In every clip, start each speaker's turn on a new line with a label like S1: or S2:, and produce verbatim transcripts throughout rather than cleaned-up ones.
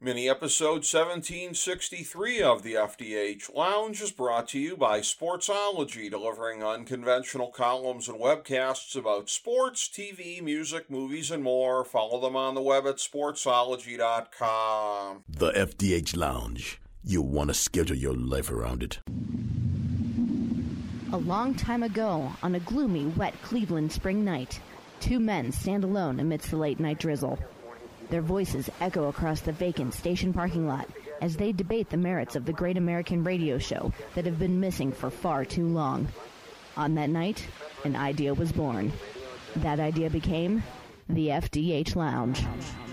S1: Mini episode seventeen sixty-three of the F D H Lounge is brought to you by Sportsology, delivering unconventional columns and webcasts about sports, T V, music, movies, and more. Follow them on the web at sportsology dot com.
S2: The F D H Lounge. You'll want to schedule your life around it.
S3: A long time ago, on a gloomy, wet Cleveland spring night, two men stand alone amidst the late-night drizzle. Their voices echo across the vacant station parking lot as they debate the merits of the great American radio show that have been missing for far too long. On that night, an idea was born. That idea became the F D H Lounge.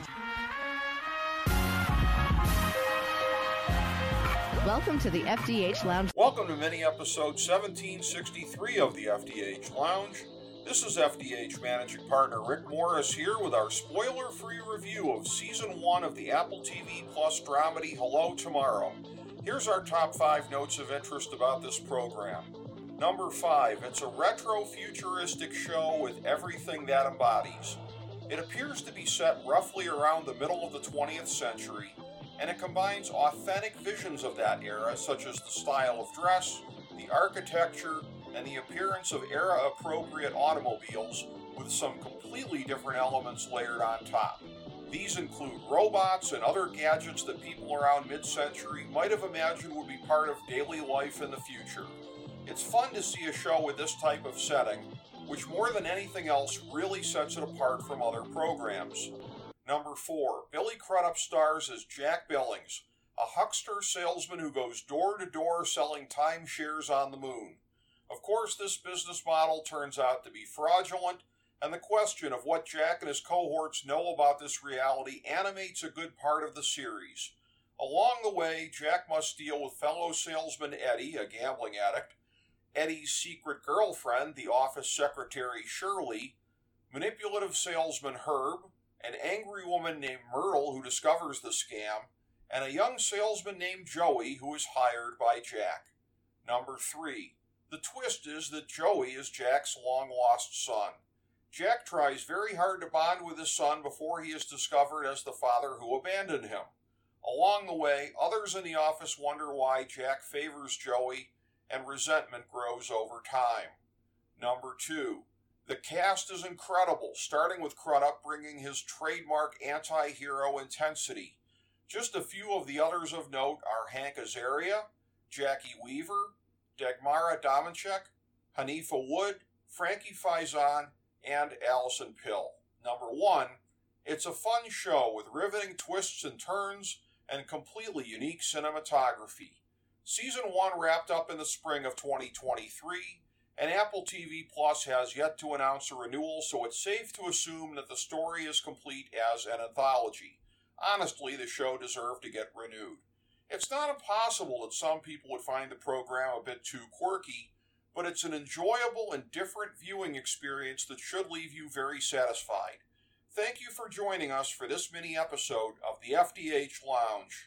S3: Welcome to the F D H Lounge.
S1: Welcome to mini episode seventeen sixty-three of the F D H Lounge. This is F D H Managing Partner Rick Morris here with our spoiler-free review of Season one of the Apple T V Plus dramedy Hello Tomorrow. Here's our top five notes of interest about this program. Number five, it's a retro-futuristic show with everything that embodies. It appears to be set roughly around the middle of the twentieth century, and it combines authentic visions of that era, such as the style of dress, the architecture, and the appearance of era-appropriate automobiles with some completely different elements layered on top. These include robots and other gadgets that people around mid-century might have imagined would be part of daily life in the future. It's fun to see a show with this type of setting, which more than anything else really sets it apart from other programs. Number four, Billy Crudup stars as Jack Billings, a huckster salesman who goes door to door selling timeshares on the moon. Of course, this business model turns out to be fraudulent, and the question of what Jack and his cohorts know about this reality animates a good part of the series. Along the way, Jack must deal with fellow salesman Eddie, a gambling addict, Eddie's secret girlfriend, the office secretary Shirley, manipulative salesman Herb, an angry woman named Myrtle who discovers the scam, and a young salesman named Joey who is hired by Jack. Number three. The twist is that Joey is Jack's long-lost son. Jack tries very hard to bond with his son before he is discovered as the father who abandoned him. Along the way, others in the office wonder why Jack favors Joey, and resentment grows over time. Number two. The cast is incredible, starting with Crudup bringing his trademark anti-hero intensity. Just a few of the others of note are Hank Azaria, Jackie Weaver, Dagmara Domenchek, Hanifa Wood, Frankie Faison, and Allison Pill. Number one, it's a fun show with riveting twists and turns and completely unique cinematography. Season one wrapped up in the spring of twenty twenty-three, and Apple T V Plus has yet to announce a renewal, so it's safe to assume that the story is complete as an anthology. Honestly, the show deserved to get renewed. It's not impossible that some people would find the program a bit too quirky, but it's an enjoyable and different viewing experience that should leave you very satisfied. Thank you for joining us for this mini episode of the F D H Lounge.